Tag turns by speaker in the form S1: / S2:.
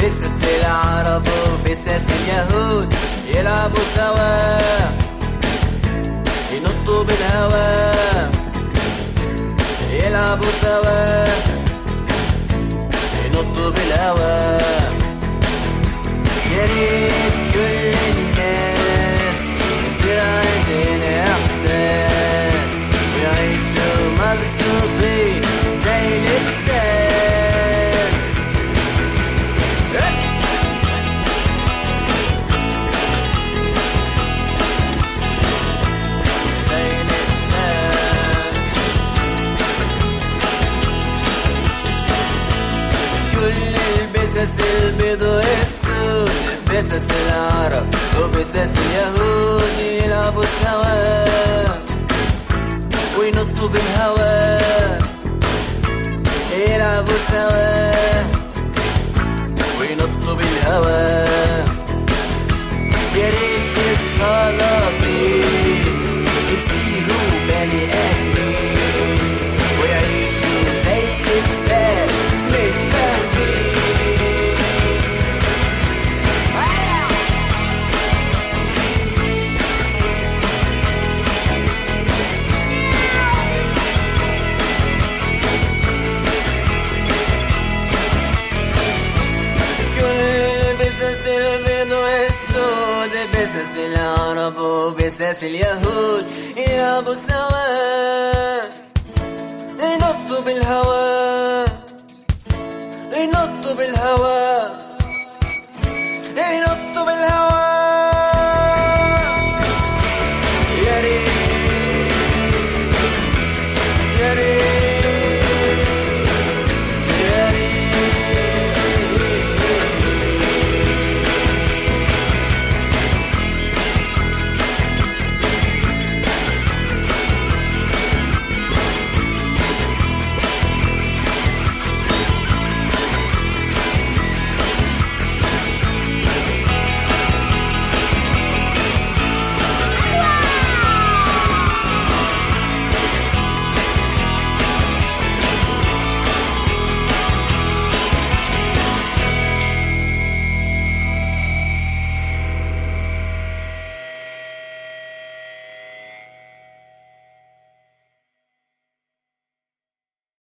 S1: بسس العرب وبسس اليهود يلعبوا سوا، ينطوا بالهوا، يلعبوا سوا، ينطوا بالهوا. يا ريت كل الناس يصير عندنا احساس ويعيشوا مبسوطين زي الإحساس. بسس البيض والسود، بسس العرب وبسس اليهود يلعبوا سوا وينطوا بالهوا، يلعبوا سوا وينطوا بالهوا. يا ريت السلاطين يصيروا بني آدمين ويعيشوا زي الإحساس متفاهمين. بسس البيض والسود، بسس العرب وبسس اليهود يلعبوا سوا، ينطوا بالهوا، ينطوا بالهوا.